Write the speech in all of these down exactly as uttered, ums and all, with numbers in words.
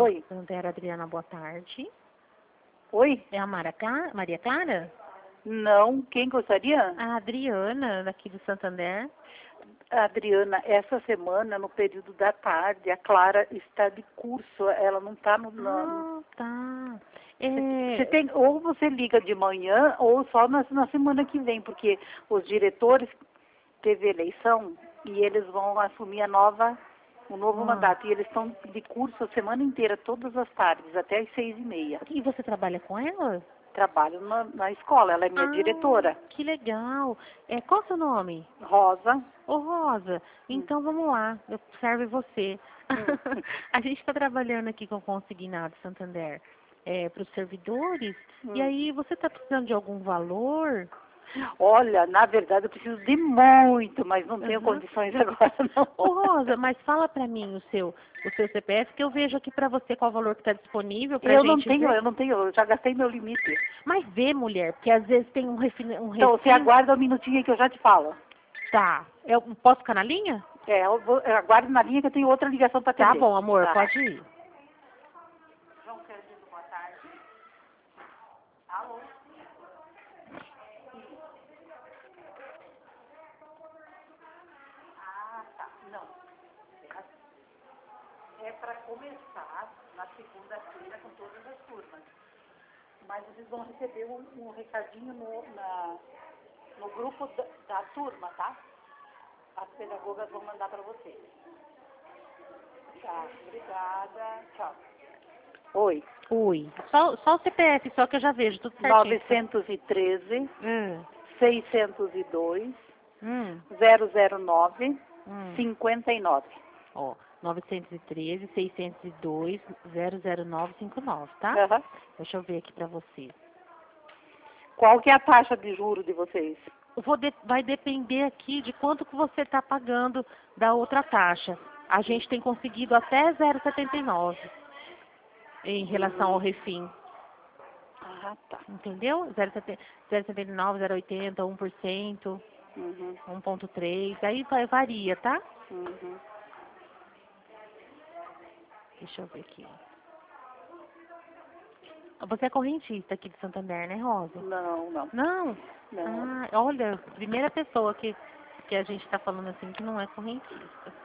Oi. Santander, Adriana, boa tarde. Oi? É a Mara Clara, Maria Clara? Não, quem gostaria? A Adriana, daqui do Santander. Adriana, essa semana, no período da tarde, a Clara está de curso, ela não está no... no- Ah, tá. Você É, tem, ou você liga de manhã ou só na, na semana que vem, porque os diretores teve eleição e eles vão assumir a nova, o novo ah, mandato. E eles estão de curso a semana inteira, todas as tardes, até as seis e meia. e você trabalha com ela? Trabalho na, na escola, ela é minha Ah, diretora. que legal. É, qual é o seu nome? Rosa. Ô, Rosa, Hum. então vamos lá, eu serve você. Hum. A gente está trabalhando aqui com o Consignado Santander para os servidores, e Hum. aí você está precisando de algum valor? Olha, na verdade eu preciso de muito, mas não tenho Uhum. condições agora não. Ô, Rosa, mas fala para mim o seu, o seu C P F, que eu vejo aqui para você qual o valor que está disponível para a Eu não gente tenho, ver. eu não tenho, eu já gastei meu limite. Mas vê, mulher, porque às vezes tem um refin... um Então, você refin... aguarda um minutinho aí que eu já te falo. Tá, eu posso ficar na linha? É, eu, vou, eu aguardo na linha que eu tenho outra ligação para Tá atender. bom, amor, Tá. pode ir. João Cândido, boa tarde. Alô? Ah, tá. Não. É para começar na segunda-feira com todas as turmas. Mas vocês vão receber um, um recadinho no, na, no grupo da, da turma, tá? As pedagogas vão mandar para vocês. Tá, obrigada. Tchau. Oi. Oi. Só, só o C P F, só que eu já vejo tudo certinho. novecentos e treze, Hum, seiscentos e dois, hum, zero zero nove, hum. cinquenta e nove. Ó, novecentos e treze, seiscentos e dois, zero zero nove cinco nove, tá? Aham. Deixa eu ver aqui pra você. Qual que é a taxa de juros de vocês? Eu vou de- vai depender aqui de quanto que você está pagando da outra taxa. A gente tem conseguido até zero vírgula setenta e nove em relação ao refim. Ah, tá. Entendeu? zero vírgula setenta e nove, zero vírgula oitenta, um por cento, Uhum. um vírgula três. Aí vai, varia, tá? Uhum. Deixa eu ver aqui. Você é correntista aqui de Santander, né, Rosa? Não, não. Não? Não. Ah, olha, primeira pessoa que, que a gente está falando assim que não é correntista.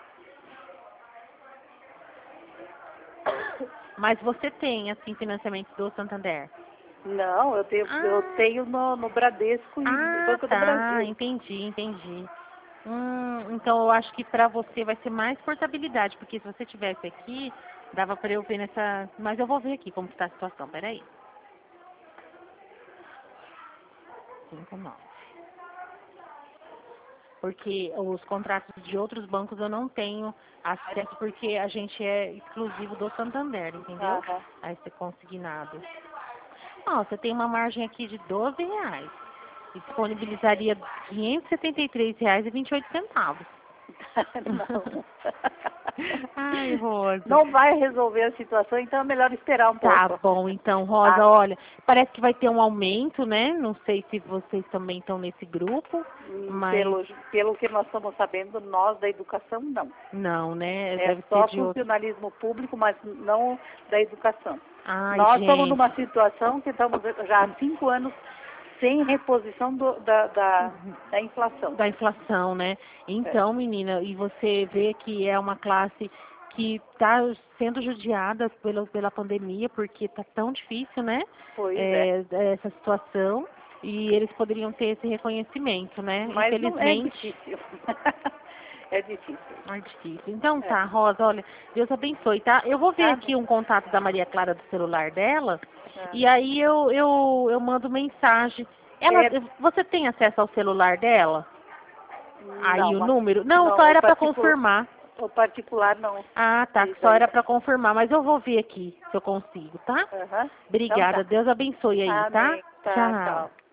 Mas você tem, assim, financiamento do Santander? Não, eu tenho, eu Ah, tenho no, no Bradesco e no ah, Banco do tá, Brasil. entendi, entendi. Hum, então eu acho que pra você vai ser mais portabilidade, porque se você tivesse aqui, dava pra eu ver nessa... Mas eu vou ver aqui como está a situação, peraí. Cinco, nove. Porque os contratos de outros bancos eu não tenho acesso, porque a gente é exclusivo do Santander, entendeu? Aham. Aí você consignado. Ó, você tem uma margem aqui de doze reais. E disponibilizaria quinhentos e setenta e três reais e vinte e oito centavos. Não. Ai, Rosa. Não vai resolver a situação, então é melhor esperar um Tá pouco. bom, então, Rosa, Tá? olha, parece que vai ter um aumento, né? Não sei se vocês também estão nesse grupo, Hum, mas Pelo, pelo que nós estamos sabendo, nós da educação não. não, né? É Deve ser só de outro. funcionalismo público, mas não da educação. Ai, Nós estamos gente. numa situação que estamos já há cinco anos sem reposição do- da, da, da inflação. Da inflação, né? Então, menina, e você vê que é uma classe que está sendo judiada pela, pela pandemia, porque está tão difícil, né? Pois é. É, essa situação. E eles poderiam ter esse reconhecimento, né? Mas não é Infelizmente, difícil. É difícil. é difícil. Então É. tá, Rosa, olha, Deus abençoe, tá? Eu vou ver Tá? aqui um contato da Maria Clara do celular dela, É. e aí eu, eu, eu mando mensagem. Ela, É, você tem acesso ao celular dela? Aí não, o mas- número? Não, só não, o era para particular, confirmar. o particular não. Ah, tá, Isso só aí. era para confirmar, mas eu vou ver aqui se eu consigo, tá? Aham. Então Obrigada, tá. Deus abençoe aí, tá? Amém. Tá, Tchau. tchau.